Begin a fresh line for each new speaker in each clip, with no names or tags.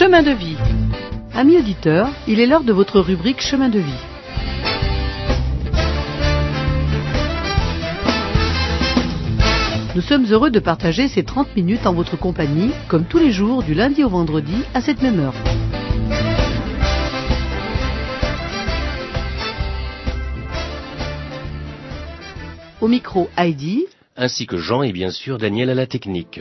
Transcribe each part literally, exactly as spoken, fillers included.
Chemin de vie. Amis auditeurs, il est l'heure de votre rubrique Chemin de vie. Nous sommes heureux de partager ces trente minutes en votre compagnie, comme tous les jours, du lundi au vendredi, à cette même heure. Au micro, Heidi,
ainsi que Jean et bien sûr Daniel à la technique.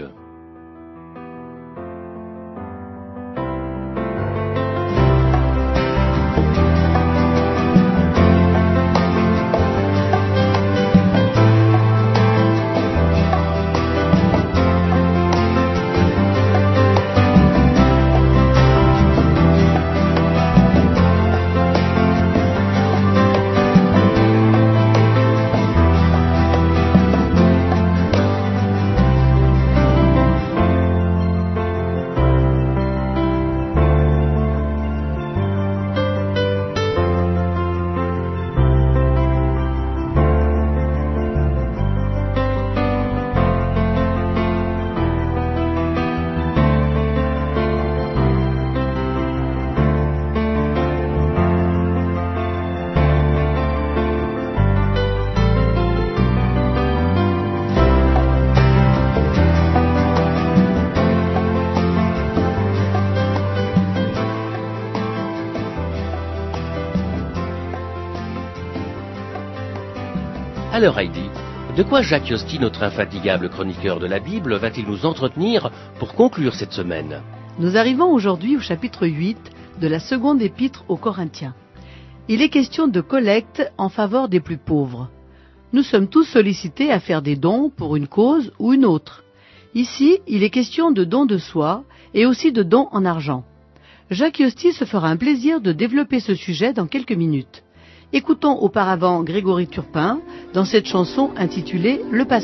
Alors Heidi, de quoi Jacques Yosti, notre infatigable chroniqueur de la Bible, va-t-il nous entretenir pour conclure cette semaine?
Nous arrivons aujourd'hui au chapitre huit de la seconde épître aux Corinthiens. Il est question de collecte en faveur des plus pauvres. Nous sommes tous sollicités à faire des dons pour une cause ou une autre. Ici, il est question de dons de soi et aussi de dons en argent. Jacques Yosti se fera un plaisir de développer ce sujet dans quelques minutes. Écoutons auparavant Grégory Turpin dans cette chanson intitulée « Le Passant ».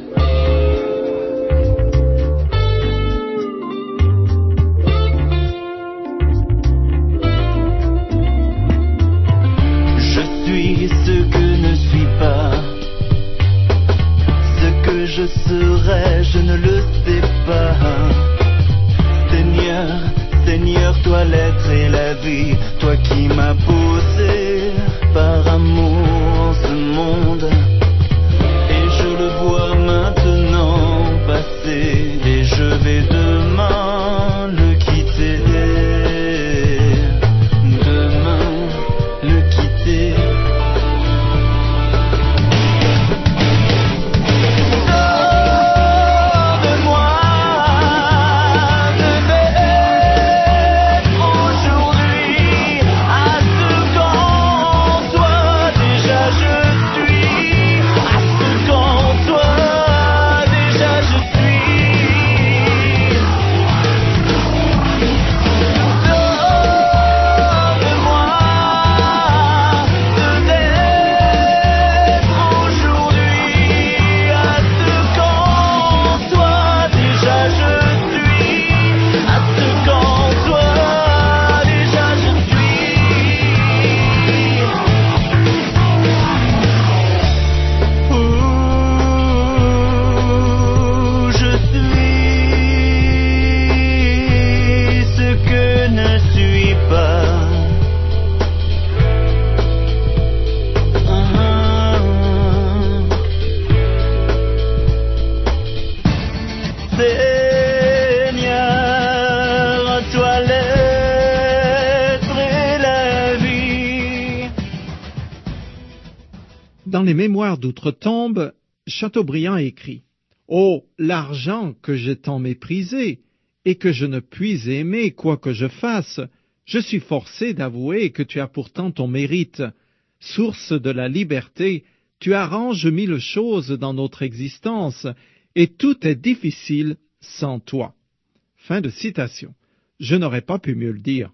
Je suis ce que ne suis pas, ce que je serai, je ne le sais pas. Seigneur, Seigneur, toi l'être et la vie, toi qui m'as posé par amour en ce monde. Et je le vois maintenant passer, et je vais demain le quitter. Demain le quitter.
Dans les Mémoires d'Outre-Tombe, Chateaubriand écrit « Oh, l'argent que j'ai tant méprisé, et que je ne puis aimer quoi que je fasse, je suis forcé d'avouer que tu as pourtant ton mérite. Source de la liberté, tu arranges mille choses dans notre existence, et tout est difficile sans toi. » Fin de citation. Je n'aurais pas pu mieux le dire.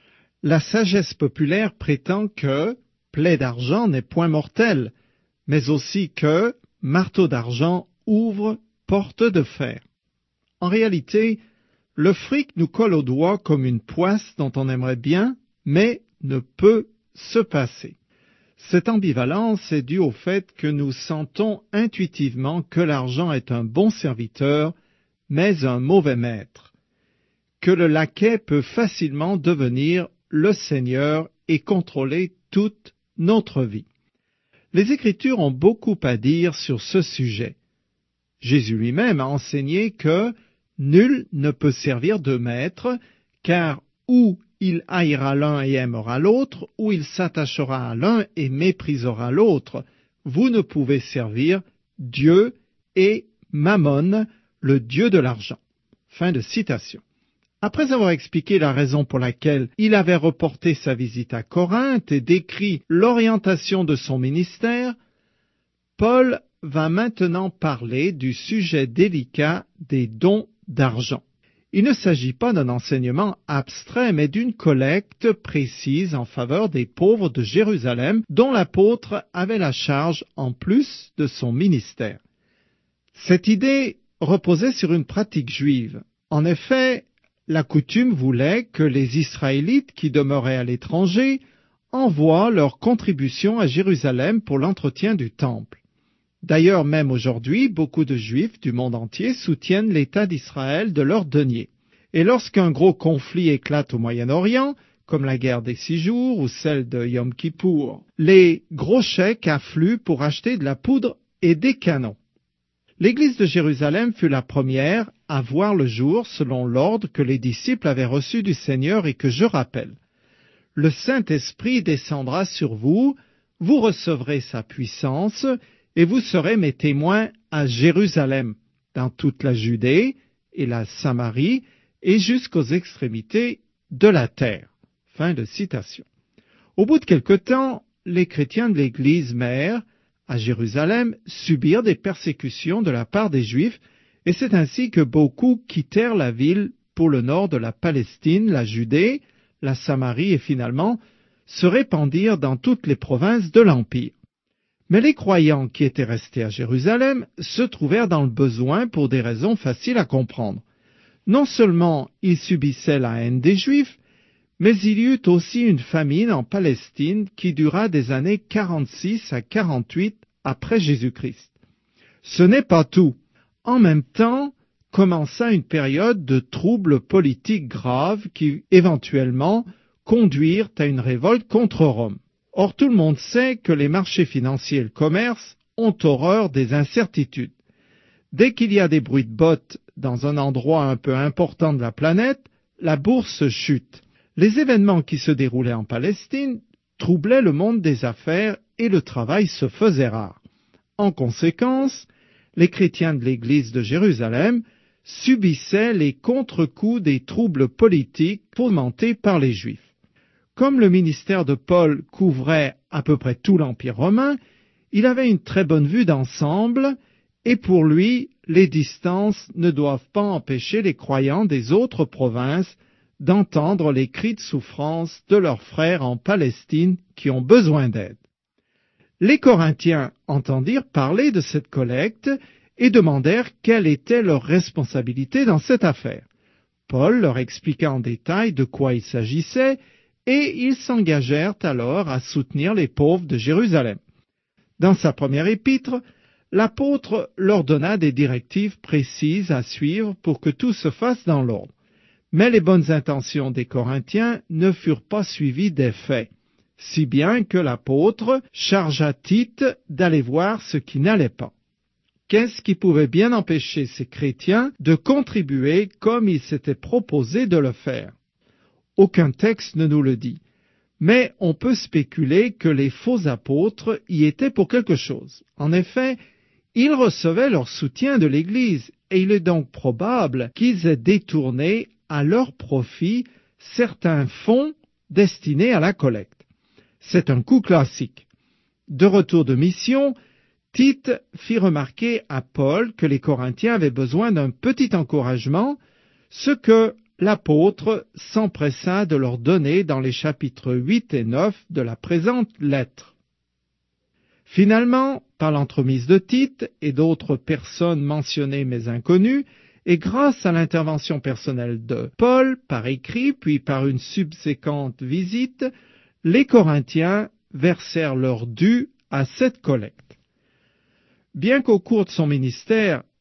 La sagesse populaire prétend que plaie d'argent n'est point mortelle, mais aussi que marteau d'argent ouvre porte de fer. En réalité, le fric nous colle au doigt comme une poisse dont on aimerait bien, mais ne peut se passer. Cette ambivalence est due au fait que nous sentons intuitivement que l'argent est un bon serviteur, mais un mauvais maître. que le laquais peut facilement devenir le Seigneur et contrôler toute notre vie. Les Écritures ont beaucoup à dire sur ce sujet. Jésus lui-même a enseigné que nul ne peut servir de maître, car ou il haïra l'un et aimera l'autre, ou il s'attachera à l'un et méprisera l'autre. Vous ne pouvez servir Dieu et Mammon, le dieu de l'argent. Fin de citation. Après avoir expliqué la raison pour laquelle il avait reporté sa visite à Corinthe et décrit l'orientation de son ministère, Paul va maintenant parler du sujet délicat des dons d'argent. Il ne s'agit pas d'un enseignement abstrait, mais d'une collecte précise en faveur des pauvres de Jérusalem, dont l'apôtre avait la charge en plus de son ministère. Cette idée reposait sur une pratique juive. En effet, la coutume voulait que les Israélites qui demeuraient à l'étranger envoient leur contribution à Jérusalem pour l'entretien du temple. D'ailleurs, même aujourd'hui, beaucoup de Juifs du monde entier soutiennent l'État d'Israël de leurs deniers. Et lorsqu'un gros conflit éclate au Moyen-Orient, comme la guerre des six jours ou celle de Yom Kippour, les gros chèques affluent pour acheter de la poudre et des canons. L'Église de Jérusalem fut la première à voir le jour selon l'ordre que les disciples avaient reçu du Seigneur et que je rappelle. Le Saint-Esprit descendra sur vous, vous recevrez sa puissance, et vous serez mes témoins à Jérusalem, dans toute la Judée et la Samarie, et jusqu'aux extrémités de la terre. Fin de citation. Au bout de quelque temps, les chrétiens de l'Église mère, à Jérusalem, subirent des persécutions de la part des Juifs, et c'est ainsi que beaucoup quittèrent la ville pour le nord de la Palestine, la Judée, la Samarie et finalement se répandirent dans toutes les provinces de l'Empire. Mais les croyants qui étaient restés à Jérusalem se trouvèrent dans le besoin pour des raisons faciles à comprendre. Non seulement ils subissaient la haine des Juifs, mais il y eut aussi une famine en Palestine qui dura des années quarante-six à quarante-huit après Jésus-Christ. Ce n'est pas tout. En même temps, commença une période de troubles politiques graves qui, éventuellement, conduirent à une révolte contre Rome. Or, tout le monde sait que les marchés financiers et le commerce ont horreur des incertitudes. Dès qu'il y a des bruits de bottes dans un endroit un peu important de la planète, la bourse chute. Les événements qui se déroulaient en Palestine troublaient le monde des affaires et le travail se faisait rare. En conséquence, les chrétiens de l'Église de Jérusalem subissaient les contre-coups des troubles politiques fomentés par les Juifs. Comme le ministère de Paul couvrait à peu près tout l'Empire romain, il avait une très bonne vue d'ensemble, et pour lui, les distances ne doivent pas empêcher les croyants des autres provinces d'entendre les cris de souffrance de leurs frères en Palestine qui ont besoin d'aide. Les Corinthiens entendirent parler de cette collecte et demandèrent quelle était leur responsabilité dans cette affaire. Paul leur expliqua en détail de quoi il s'agissait et ils s'engagèrent alors à soutenir les pauvres de Jérusalem. Dans sa première épître, l'apôtre leur donna des directives précises à suivre pour que tout se fasse dans l'ordre. Mais les bonnes intentions des Corinthiens ne furent pas suivies d'effet, si bien que l'apôtre chargea Tite d'aller voir ce qui n'allait pas. Qu'est-ce qui pouvait bien empêcher ces chrétiens de contribuer comme ils s'étaient proposé de le faire? Aucun texte ne nous le dit, mais on peut spéculer que les faux apôtres y étaient pour quelque chose. En effet, ils recevaient leur soutien de l'Église, et il est donc probable qu'ils aient détourné à leur profit certains fonds destinés à la collecte. C'est un coup classique. De retour de mission, Tite fit remarquer à Paul que les Corinthiens avaient besoin d'un petit encouragement, ce que l'apôtre s'empressa de leur donner dans les chapitres huit et neuf de la présente lettre. Finalement, par l'entremise de Tite et d'autres personnes mentionnées mais inconnues, et grâce à l'intervention personnelle de Paul, par écrit, puis par une subséquente visite, les Corinthiens versèrent leur dû à cette collecte. Bien qu'au cours de son ministère,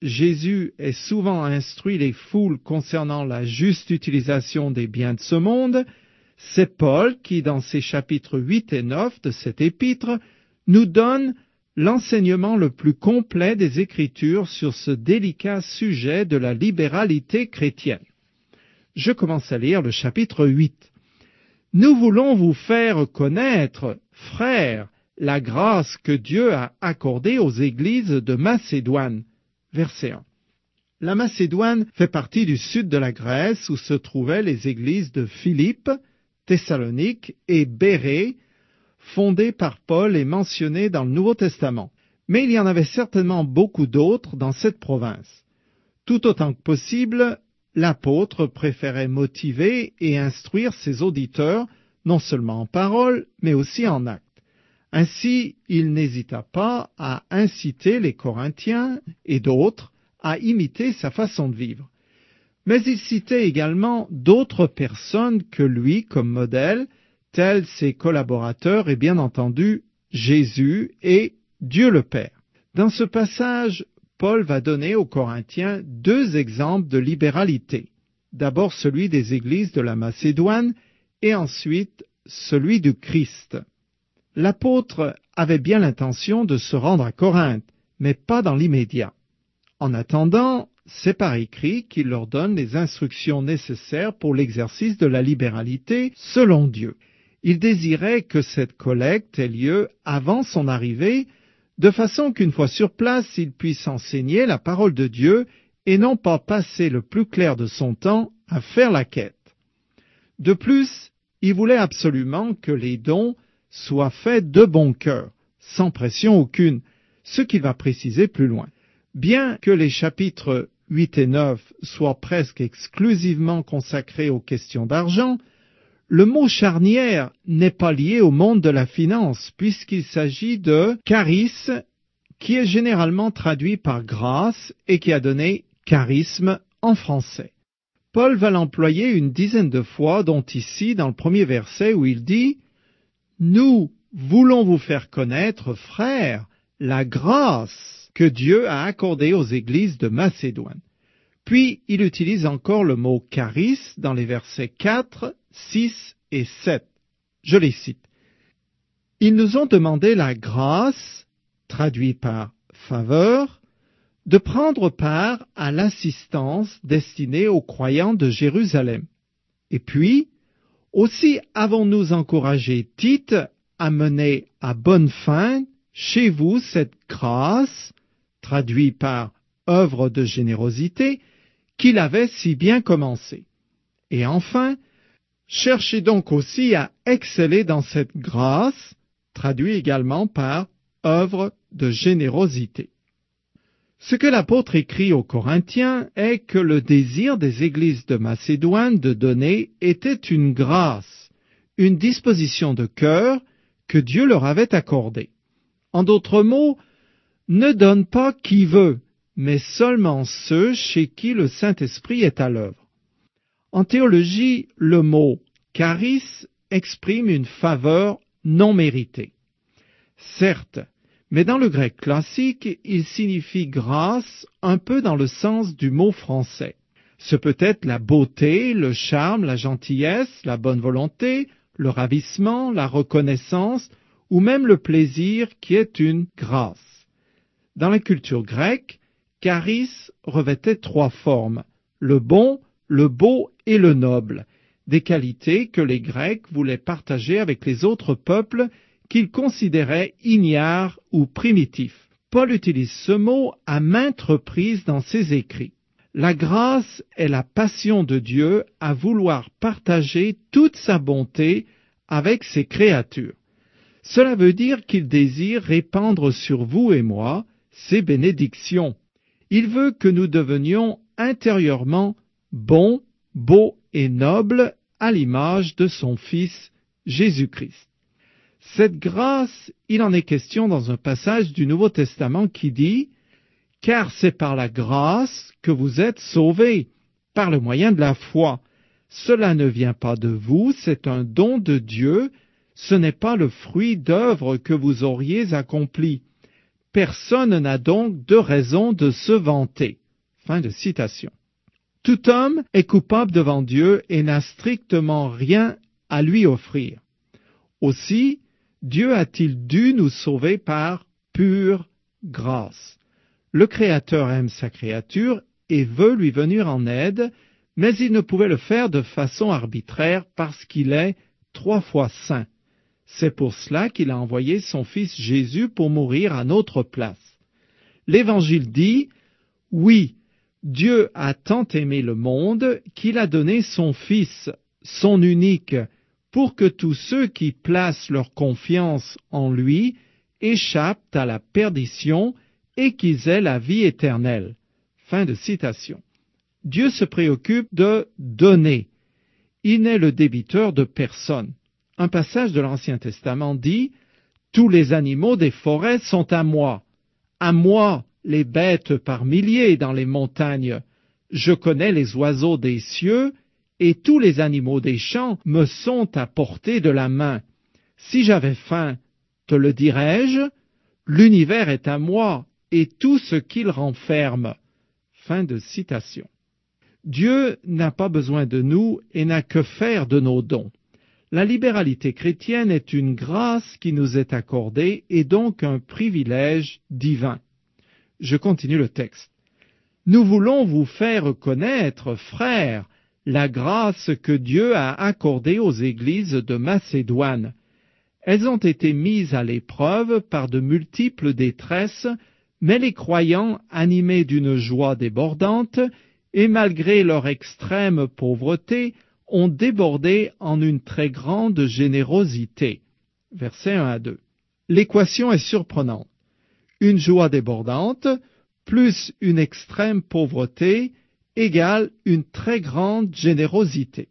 Jésus ait souvent instruit les foules concernant la juste utilisation des biens de ce monde, c'est Paul qui, dans ses chapitres huit et neuf de cet épître, nous donne l'enseignement le plus complet des Écritures sur ce délicat sujet de la libéralité chrétienne. Je commence à lire le chapitre huit. « Nous voulons vous faire connaître, frères, la grâce que Dieu a accordée aux églises de Macédoine. » Verset un. La Macédoine fait partie du sud de la Grèce où se trouvaient les églises de Philippe, Thessalonique et Bérée, fondées par Paul et mentionnées dans le Nouveau Testament. Mais il y en avait certainement beaucoup d'autres dans cette province. Tout autant que possible, l'apôtre préférait motiver et instruire ses auditeurs, non seulement en parole, mais aussi en actes. Ainsi, il n'hésita pas à inciter les Corinthiens et d'autres à imiter sa façon de vivre. Mais il citait également d'autres personnes que lui comme modèle, tels ses collaborateurs et bien entendu Jésus et Dieu le Père. Dans ce passage, Paul va donner aux Corinthiens deux exemples de libéralité. D'abord celui des églises de la Macédoine et ensuite celui du Christ. L'apôtre avait bien l'intention de se rendre à Corinthe, mais pas dans l'immédiat. En attendant, c'est par écrit qu'il leur donne les instructions nécessaires pour l'exercice de la libéralité selon Dieu. Il désirait que cette collecte ait lieu avant son arrivée, de façon qu'une fois sur place, il puisse enseigner la parole de Dieu et non pas passer le plus clair de son temps à faire la quête. De plus, il voulait absolument que les dons soient faits de bon cœur, sans pression aucune, ce qu'il va préciser plus loin. Bien que les chapitres huit et neuf soient presque exclusivement consacrés aux questions d'argent, le mot charnière n'est pas lié au monde de la finance, puisqu'il s'agit de charis, qui est généralement traduit par grâce et qui a donné charisme en français. Paul va l'employer une dizaine de fois, dont ici dans le premier verset où il dit « Nous voulons vous faire connaître, frères, la grâce que Dieu a accordée aux églises de Macédoine. » Puis il utilise encore le mot charis dans les versets quatre, six et sept. Je les cite. « Ils nous ont demandé la grâce, traduit par faveur, de prendre part à l'assistance destinée aux croyants de Jérusalem. Et puis, aussi avons-nous encouragé Tite à mener à bonne fin chez vous cette grâce, traduit par œuvre de générosité, qu'il avait si bien commencé. Et enfin, cherchez donc aussi à exceller dans cette grâce, traduit également par œuvre de générosité. » Ce que l'apôtre écrit aux Corinthiens est que le désir des églises de Macédoine de donner était une grâce, une disposition de cœur que Dieu leur avait accordée. En d'autres mots, ne donne pas qui veut, mais seulement ceux chez qui le Saint-Esprit est à l'œuvre. En théologie, le mot « charis » exprime une faveur non méritée. Certes, mais dans le grec classique, il signifie grâce un peu dans le sens du mot français. Ce peut être la beauté, le charme, la gentillesse, la bonne volonté, le ravissement, la reconnaissance ou même le plaisir qui est une grâce. Dans la culture grecque, charis revêtait trois formes, le bon, le beau et le noble, des qualités que les Grecs voulaient partager avec les autres peuples qu'ils considéraient ignares ou primitifs. Paul utilise ce mot à maintes reprises dans ses écrits. La grâce est la passion de Dieu à vouloir partager toute sa bonté avec ses créatures. Cela veut dire qu'il désire répandre sur vous et moi ses bénédictions. Il veut que nous devenions intérieurement bons, beaux et nobles à l'image de son Fils Jésus-Christ. Cette grâce, il en est question dans un passage du Nouveau Testament qui dit « Car c'est par la grâce que vous êtes sauvés, par le moyen de la foi. Cela ne vient pas de vous, c'est un don de Dieu, ce n'est pas le fruit d'œuvres que vous auriez accomplies. Personne n'a donc de raison de se vanter. Fin de citation. Tout homme est coupable devant Dieu et n'a strictement rien à lui offrir. Aussi, Dieu a-t-il dû nous sauver par pure grâce. Le Créateur aime sa créature et veut lui venir en aide, mais il ne pouvait le faire de façon arbitraire parce qu'il est trois fois saint. C'est pour cela qu'il a envoyé son Fils Jésus pour mourir à notre place. L'Évangile dit, « Oui, Dieu a tant aimé le monde qu'il a donné son Fils, son unique, pour que tous ceux qui placent leur confiance en lui échappent à la perdition et qu'ils aient la vie éternelle. » Fin de citation. Dieu se préoccupe de donner. Il n'est le débiteur de personne. Un passage de l'Ancien Testament dit « Tous les animaux des forêts sont à moi. À moi, les bêtes par milliers dans les montagnes. Je connais les oiseaux des cieux, et tous les animaux des champs me sont à portée de la main. Si j'avais faim, te le dirais-je, l'univers est à moi, et tout ce qu'il renferme. » Fin de citation. Dieu n'a pas besoin de nous et n'a que faire de nos dons. La libéralité chrétienne est une grâce qui nous est accordée et donc un privilège divin. Je continue le texte. Nous voulons vous faire connaître, frères, la grâce que Dieu a accordée aux églises de Macédoine. Elles ont été mises à l'épreuve par de multiples détresses, mais les croyants, animés d'une joie débordante, et malgré leur extrême pauvreté, ont débordé en une très grande générosité. Versets un à deux. L'équation est surprenante. Une joie débordante, plus une extrême pauvreté, égale une très grande générosité.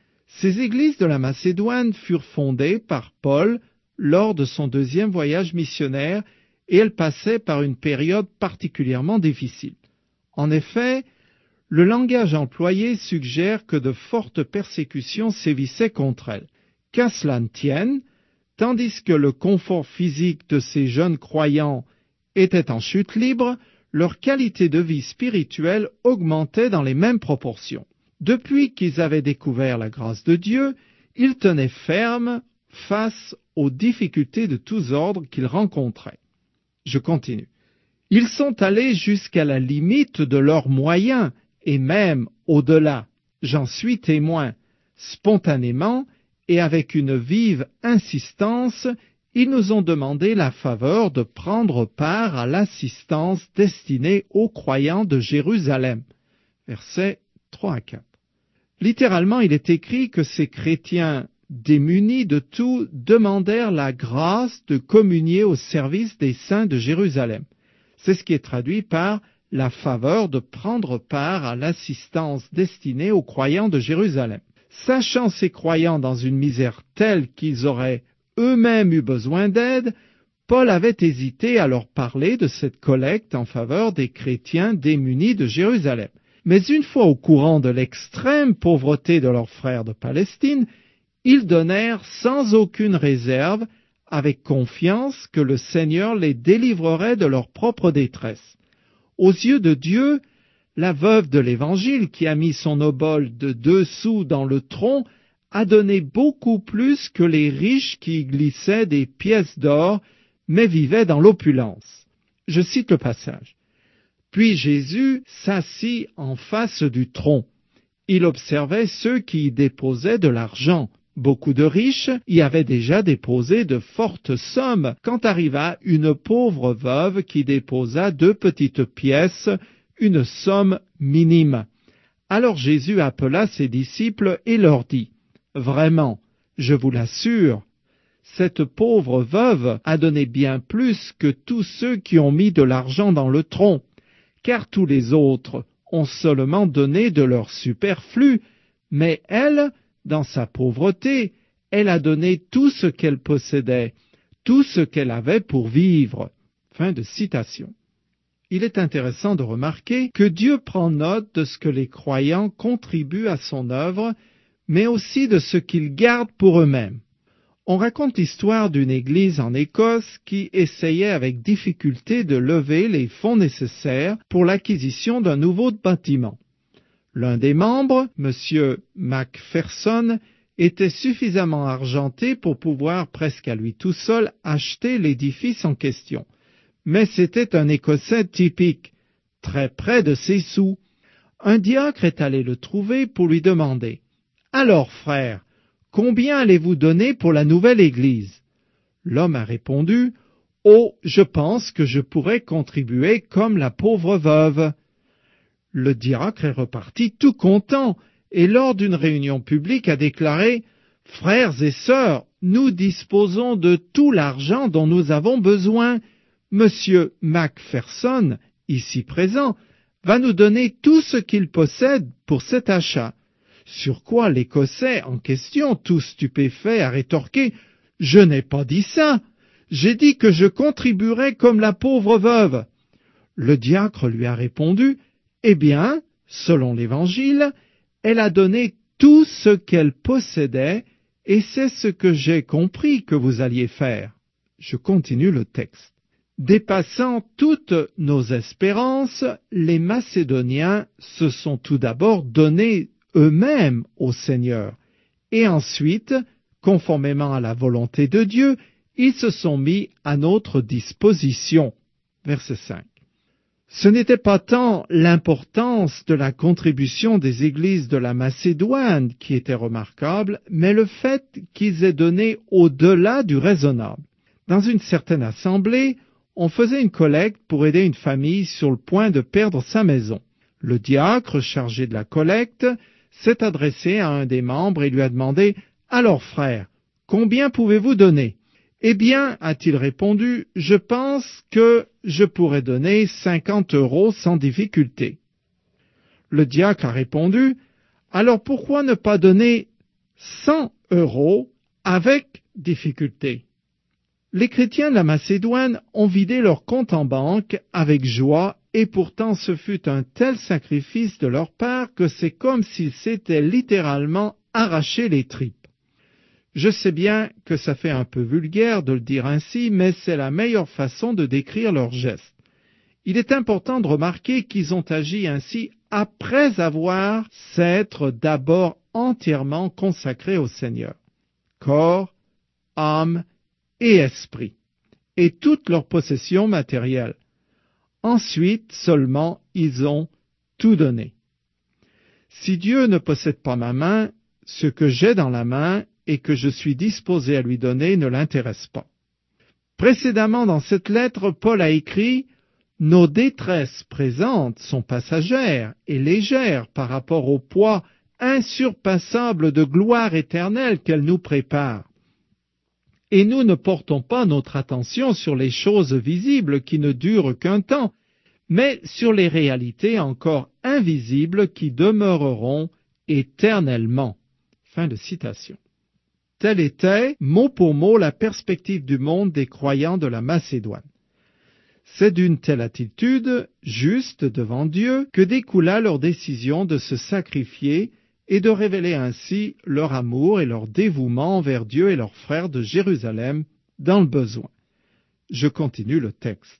Ces églises de la Macédoine furent fondées par Paul lors de son deuxième voyage missionnaire et elles passaient par une période particulièrement difficile. En effet, le langage employé suggère que de fortes persécutions sévissaient contre elles. Qu'à cela ne tienne, tandis que le confort physique de ces jeunes croyants était en chute libre, leur qualité de vie spirituelle augmentait dans les mêmes proportions. Depuis qu'ils avaient découvert la grâce de Dieu, ils tenaient ferme face aux difficultés de tous ordres qu'ils rencontraient. Je continue. Ils sont allés jusqu'à la limite de leurs moyens, et même au-delà. J'en suis témoin. Spontanément et avec une vive insistance, ils nous ont demandé la faveur de prendre part à l'assistance destinée aux croyants de Jérusalem. Versets trois à quatre. Littéralement, il est écrit que ces chrétiens démunis de tout demandèrent la grâce de communier au service des saints de Jérusalem. C'est ce qui est traduit par la faveur de prendre part à l'assistance destinée aux croyants de Jérusalem. Sachant ces croyants dans une misère telle qu'ils auraient eux-mêmes eu besoin d'aide, Paul avait hésité à leur parler de cette collecte en faveur des chrétiens démunis de Jérusalem. Mais une fois au courant de l'extrême pauvreté de leurs frères de Palestine, ils donnèrent sans aucune réserve, avec confiance que le Seigneur les délivrerait de leur propre détresse. Aux yeux de Dieu, la veuve de l'Évangile, qui a mis son obole de deux sous dans le tronc, a donné beaucoup plus que les riches qui y glissaient des pièces d'or, mais vivaient dans l'opulence. Je cite le passage. Puis Jésus s'assit en face du tronc. Il observait ceux qui y déposaient de l'argent. Beaucoup de riches y avaient déjà déposé de fortes sommes quand arriva une pauvre veuve qui déposa deux petites pièces, une somme minime. Alors Jésus appela ses disciples et leur dit, « Vraiment, je vous l'assure, cette pauvre veuve a donné bien plus que tous ceux qui ont mis de l'argent dans le tronc, car tous les autres ont seulement donné de leur superflu, mais elle, dans sa pauvreté, elle a donné tout ce qu'elle possédait, tout ce qu'elle avait pour vivre. » Fin de citation. Il est intéressant de remarquer que Dieu prend note de ce que les croyants contribuent à son œuvre, mais aussi de ce qu'ils gardent pour eux-mêmes. On raconte l'histoire d'une église en Écosse qui essayait avec difficulté de lever les fonds nécessaires pour l'acquisition d'un nouveau bâtiment. L'un des membres, M. Macpherson, était suffisamment argenté pour pouvoir presque à lui tout seul acheter l'édifice en question. Mais c'était un Écossais typique, très près de ses sous. Un diacre est allé le trouver pour lui demander « Alors, frère, combien allez-vous donner pour la nouvelle église ?» L'homme a répondu « Oh, je pense que je pourrais contribuer comme la pauvre veuve. » Le diacre est reparti tout content et lors d'une réunion publique a déclaré « Frères et sœurs, nous disposons de tout l'argent dont nous avons besoin. Monsieur Macpherson, ici présent, va nous donner tout ce qu'il possède pour cet achat. » Sur quoi l'Écossais en question, tout stupéfait, a rétorqué « Je n'ai pas dit ça. J'ai dit que je contribuerais comme la pauvre veuve. » Le diacre lui a répondu « Eh bien, selon l'Évangile, elle a donné tout ce qu'elle possédait, et c'est ce que j'ai compris que vous alliez faire. » Je continue le texte. Dépassant toutes nos espérances, les Macédoniens se sont tout d'abord donnés eux-mêmes au Seigneur, et ensuite, conformément à la volonté de Dieu, ils se sont mis à notre disposition. Verset cinq. Ce n'était pas tant l'importance de la contribution des églises de la Macédoine qui était remarquable, mais le fait qu'ils aient donné au-delà du raisonnable. Dans une certaine assemblée, on faisait une collecte pour aider une famille sur le point de perdre sa maison. Le diacre, chargé de la collecte, s'est adressé à un des membres et lui a demandé « Alors frère, combien pouvez-vous donner ?» « Eh bien, a-t-il répondu, je pense que je pourrais donner cinquante euros sans difficulté. » Le diacre a répondu, « Alors pourquoi ne pas donner cent euros avec difficulté ?» Les chrétiens de la Macédoine ont vidé leur compte en banque avec joie, et pourtant ce fut un tel sacrifice de leur part que c'est comme s'ils s'étaient littéralement arraché les tripes. Je sais bien que ça fait un peu vulgaire de le dire ainsi, mais c'est la meilleure façon de décrire leurs gestes. Il est important de remarquer qu'ils ont agi ainsi après avoir s'être d'abord entièrement consacrés au Seigneur. Corps, âme et esprit, et toutes leurs possessions matérielles. Ensuite seulement ils ont tout donné. Si Dieu ne possède pas ma main, ce que j'ai dans la main et que je suis disposé à lui donner ne l'intéresse pas. Précédemment dans cette lettre, Paul a écrit « Nos détresses présentes sont passagères et légères par rapport au poids insurpassable de gloire éternelle qu'elles nous préparent. Et nous ne portons pas notre attention sur les choses visibles qui ne durent qu'un temps, mais sur les réalités encore invisibles qui demeureront éternellement. » Fin de citation. Telle était, mot pour mot, la perspective du monde des croyants de la Macédoine. C'est d'une telle attitude, juste devant Dieu, que découla leur décision de se sacrifier et de révéler ainsi leur amour et leur dévouement envers Dieu et leurs frères de Jérusalem dans le besoin. Je continue le texte.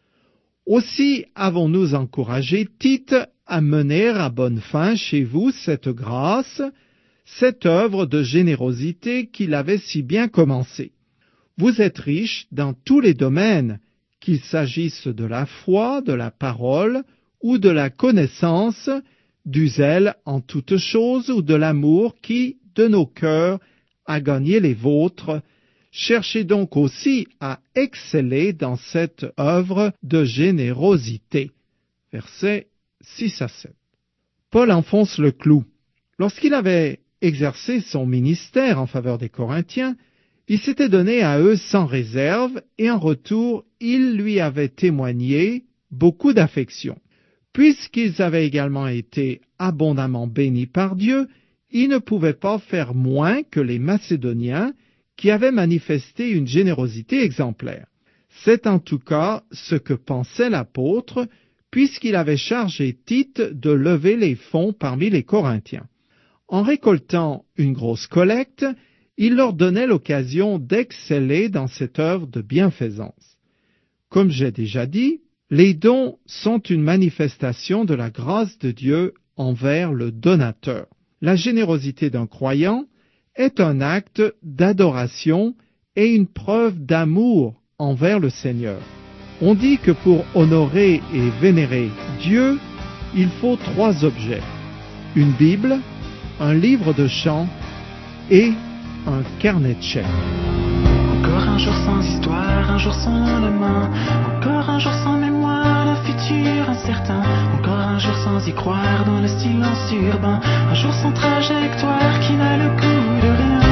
Aussi avons-nous encouragé Tite à mener à bonne fin chez vous cette grâce, cette œuvre de générosité qu'il avait si bien commencée. Vous êtes riches dans tous les domaines, qu'il s'agisse de la foi, de la parole ou de la connaissance, du zèle en toutes choses ou de l'amour qui, de nos cœurs, a gagné les vôtres. Cherchez donc aussi à exceller dans cette œuvre de générosité. Versets six à sept. Paul enfonce le clou. Lorsqu'il avait exercé son ministère en faveur des Corinthiens, il s'était donné à eux sans réserve et en retour, il lui avait témoigné beaucoup d'affection. Puisqu'ils avaient également été abondamment bénis par Dieu, ils ne pouvaient pas faire moins que les Macédoniens qui avaient manifesté une générosité exemplaire. C'est en tout cas ce que pensait l'apôtre, puisqu'il avait chargé Tite de lever les fonds parmi les Corinthiens. En récoltant une grosse collecte, il leur donnait l'occasion d'exceller dans cette œuvre de bienfaisance. Comme j'ai déjà dit, les dons sont une manifestation de la grâce de Dieu envers le donateur. La générosité d'un croyant est un acte d'adoration et une preuve d'amour envers le Seigneur. On dit que pour honorer et vénérer Dieu, il faut trois objets: une Bible, un livre de chants et un carnet de chèques.
Encore un jour sans histoire, un jour sans lendemain, encore un jour sans mémoire, le futur incertain, encore un jour sans y croire dans le silence urbain, un jour sans trajectoire qui n'a le goût de rien.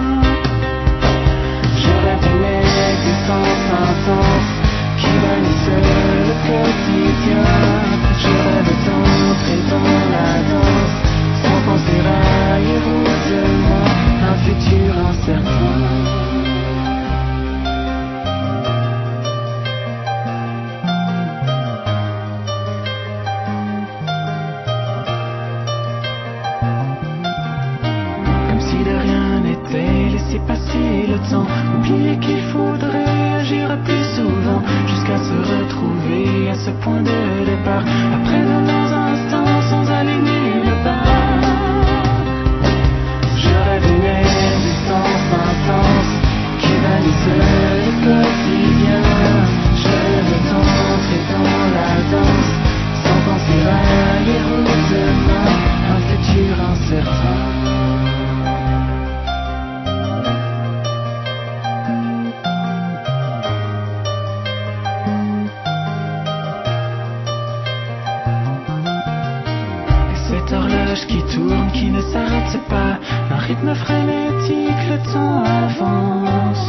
Je rêve d'une existence intense qui bannisse le quotidien. Je rêve d'entrer dans la danse sans penser ailleurs ou demain, un futur incertain. Laisser passer le temps, oublier qu'il faudrait agir plus souvent, jusqu'à se retrouver à ce point de départ, après de longs instants sans aller nulle part. Je rêve d'une existence intense qui bannisse le quotidien. Je rêve d'entrer dans la danse sans penser ailleurs ou demain, un futur incertain. Qui tourne, qui ne s'arrête pas, un rythme frénétique, le temps avance.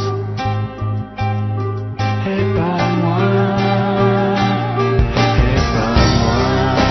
Et pas moi, et pas moi.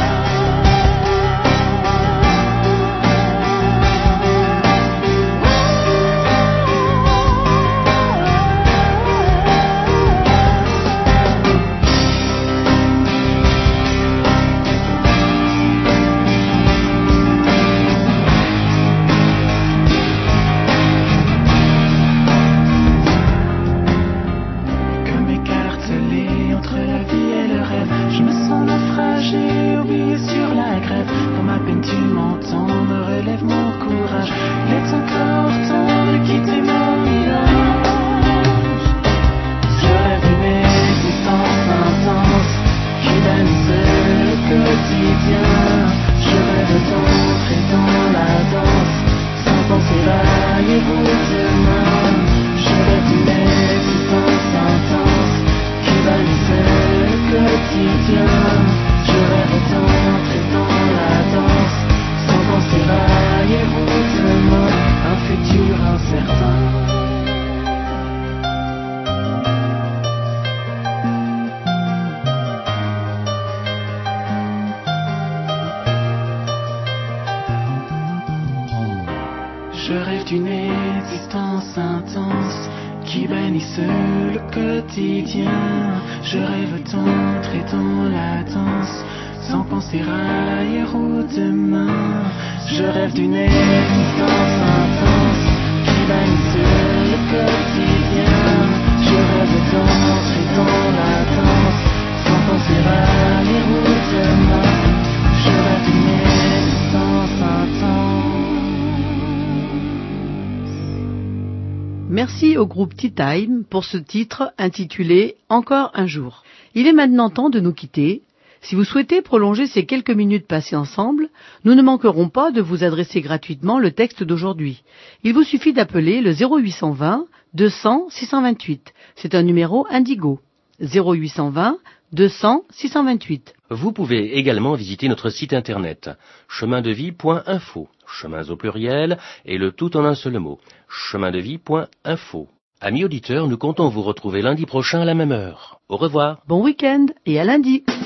Je rêve d'une existence intense qui bannisse le quotidien. Je rêve d'entrer dans la danse sans penser ailleurs ou demain. Je rêve d'une existence intense qui bannisse le quotidien. Je rêve d'entrer dans la danse sans penser ailleurs ou demain. Je rêve d'une existence intense.
Merci au groupe Tea Time pour ce titre intitulé « Encore un jour ». Il est maintenant temps de nous quitter. Si vous souhaitez prolonger ces quelques minutes passées ensemble, nous ne manquerons pas de vous adresser gratuitement le texte d'aujourd'hui. Il vous suffit d'appeler le zéro huit cent vingt deux cents six cent vingt-huit. C'est un numéro Indigo. zéro huit cent vingt deux cents six cent vingt-huit.
Vous pouvez également visiter notre site internet chemindevie point info, chemins au pluriel et le tout en un seul mot, chemindevie point info. Amis auditeurs, nous comptons vous retrouver lundi prochain à la même heure. Au revoir.
Bon week-end et à lundi.